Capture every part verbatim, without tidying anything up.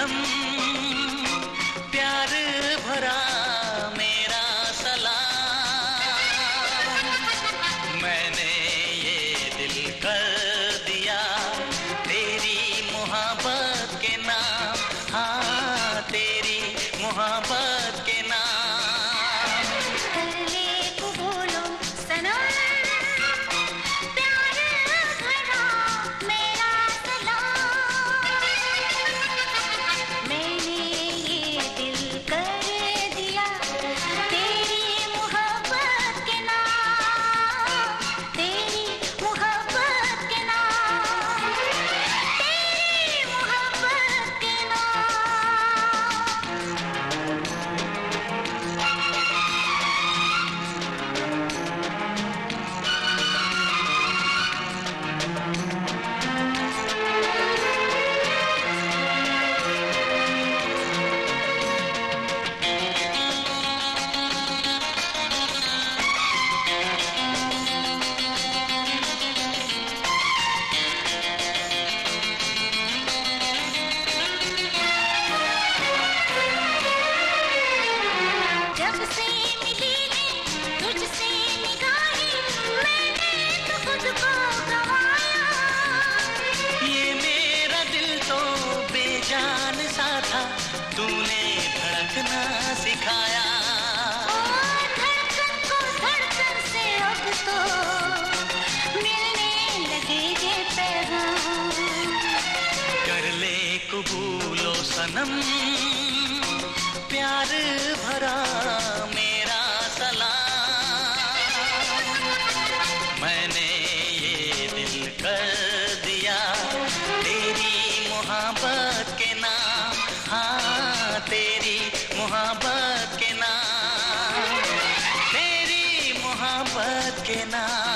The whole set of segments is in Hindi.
सनम, प्यार भरा मेरा सलाम। मैंने ये दिल कर दिया तेरी मोहब्बत के नाम, हाँ तेरी मोहब्बत के नाम। कर ले कबूलो सनम, प्यार भरा मेरा सलाम। मैंने ये दिल कर दिया तेरी मोहब्बत के नाम, तेरी मोहब्बत के नाम, तेरी मोहब्बत के नाम। जब से मिली है तुझसे निगाहें, मैंने तो खुद को गवाया। ये मेरा दिल तो बेजान सा था, तूने धड़कना सिखाया। ओ धड़कन को धड़कन से अब तो मिलने लगे ये पैगाम। कर ले कबूलो सनम, प्यार भरा मेरा सलाम। मैंने ये दिल कर दिया तेरी मोहब्बत के नाम, हाँ तेरी मोहब्बत के नाम, तेरी मोहब्बत के नाम।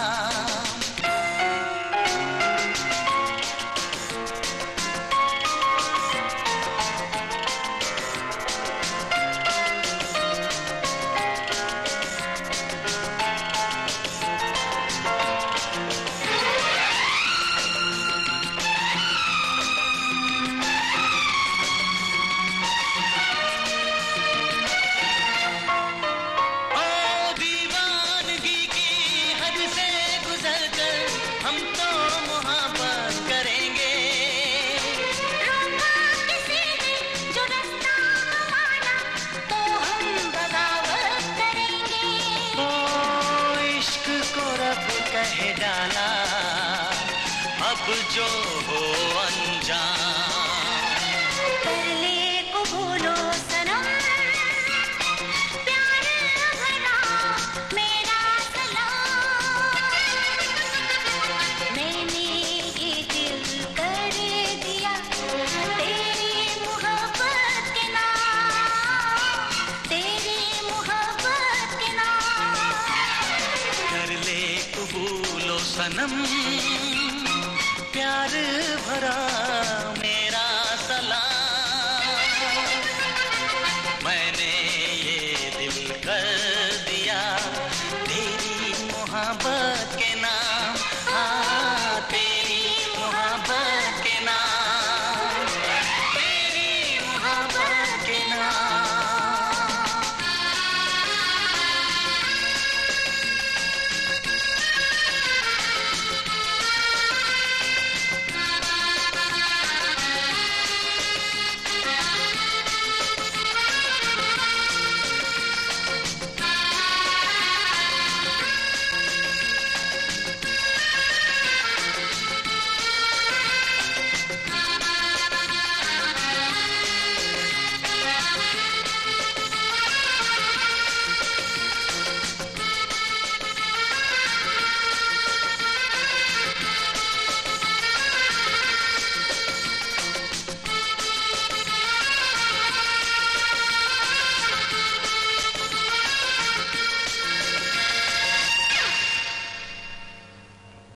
ओ दीवानगी की हद से गुजर कर हम तो मोहब्बत करेंगे। रोका किसी ने जो रास्ता माना, तो हम बगावत करेंगे। ओ इश्क को रब कह डाला, अब जो हो अनजान। कर ले कबूलो सनम, प्यार भरा मेरा सलाम। मैंने ये दिल कर दिया तेरी मोहब्बत के नाम, तेरी मोहब्बत के नाम। कर ले कबूलो सनम, प्यार भरा